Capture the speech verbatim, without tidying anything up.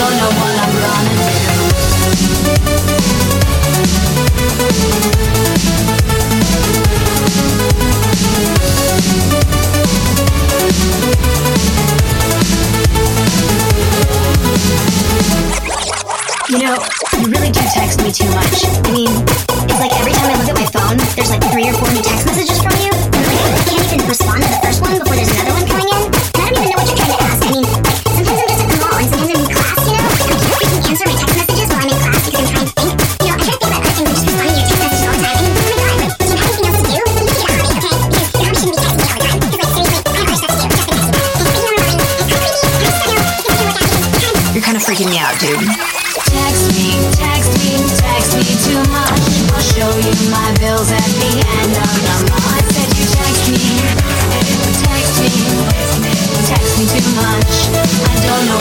don't know what I'm gonna do. You know, you really do text me too much. I mean, it's like every time I look at my phone, there's like three or four new text messages from you. And like, I can't even respond to the first one before there's another one coming in. And I don't even know what you're trying to ask. I mean, like, sometimes I'm just at the mall and sometimes I'm in class, you know? I can't freaking answer my text messages while I'm in class because I'm trying to think. You know, I try to think about other things than just responding to your text messages all the time. I mean, oh my god, like, do you have anything else to do? You need to get a hobby, okay? Because your hobby shouldn't be texting me all the time. Because, like, seriously, I have other stuff to do, just to text you. And, but you know what I mean? It's so creepy. I just don't know if it's gonna work out, dude. You're kind of freaking me out, dude. Text me, text me, text me too much. I'll show you my bills at the end of the month. I said you text me, text me, text me too much. I don't know